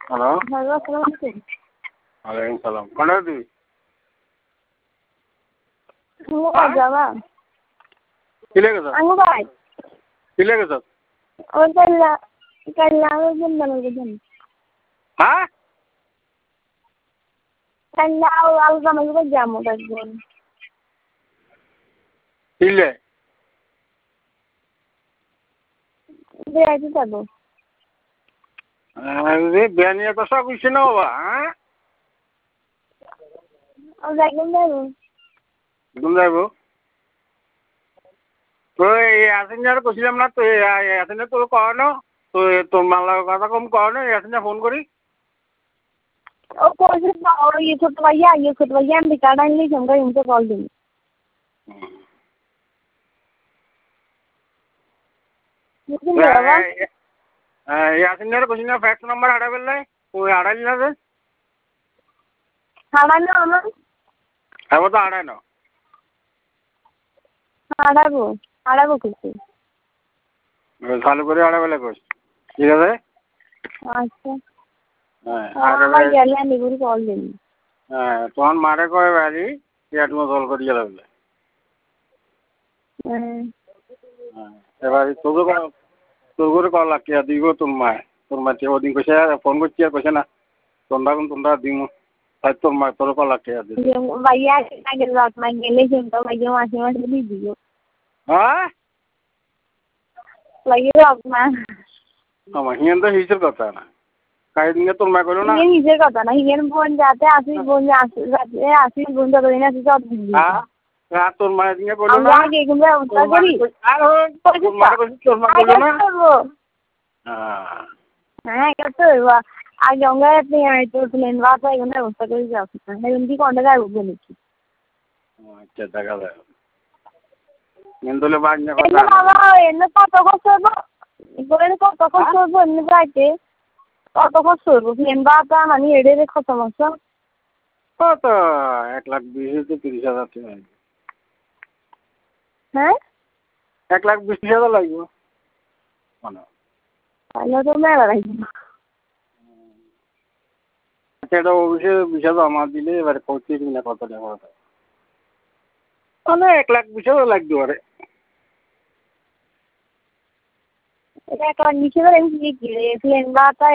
Hello, hello, আসসালামু আলাইকুম। ওয়ালাইকুম সালাম। কোনটা তুই? মোবাইল যাবা কি লেগেছ? মোবাইল কি লেগেছ? ওই কাল্লা কাল্লা ওই জন্য বুঝুন হ্যাঁ? কাল্লা আলোচনা করে যাবো একজন কিলে? বেড়াইতে যাবো বিয়া নিয়ে তো সব কিছু না বাবা, হ্যাঁ? একদম যাবো ঘুম যাইব? তো ইয়াসিনার কইছিলাম না তো ইয়াসিনে তোর করানো তো তোর মাল্লার কথা কম করানো ইয়াসিনে ফোন করি ও কইছে ये छोटा भैया हम रिकॉर्ड आएंगे हमको इनको कॉल देंगे ইয়াসিনের কইছিনা ফ্যাক্স নাম্বার হারা ফেললে ওই হারাইলি না যে হারানো আমার এবার তো হারাই না হারাবো কিছু চালু করে হারা ফেলে কইস ঠিক আছে আচ্ছা আর আমার গেলে আমি করে কল দেন তখন মারে কয় বাড়ি পেট মো জল করিয়ে লাগলে এবার তোর করে কল লাগিয়ে দিব তোর মা ওদিন কইছে ফোন করছি আর কইছে না তোমরা দিমু তাই তোর কল লাগিয়ে দিব भैया आगे रात में गेले तो भैया मासे दी दियो হ্যাঁ भैया रात में আমার হিয়ান তো হিসের কথা না কাই দিনে তোর মা কইলো না ये नीचे करता ना ये फोन जाते आशीष बोन तो दिन आशीष सब दिल्ली হ্যাঁ তোর মা দিনে কইলো हम না आगे गुंडा उठा करी তোর মা কইলো না हां करते हो आगे होंगे अपने यहाँ तो प्लेन बात है गुंडा उठा करी जा सकता है उनकी कौन का बोल लिखी আচ্ছা দেখা যাবে নিন্দলে বাজ না কথা বাবা এনে কত কষ্ট হবে ইগোরে কত কষ্ট হবে এনে যাইতে কত কষ্ট হবে প্লেন বাত মানে এড়ে কত মাস কত 1,20,000 তো 30,000 টাকা হ্যাঁ 1,20,000 লাগবে মানে তাহলে তো মেলা লাগবে সেটা অবশ্যই বিষয় জমা দিলে এবারে পৌঁছে দিন না কত টাকা হবে মানে 1,20,000 লাগবে আরে এটা একটা নিচে ধরে এমনি কি প্লেন বাত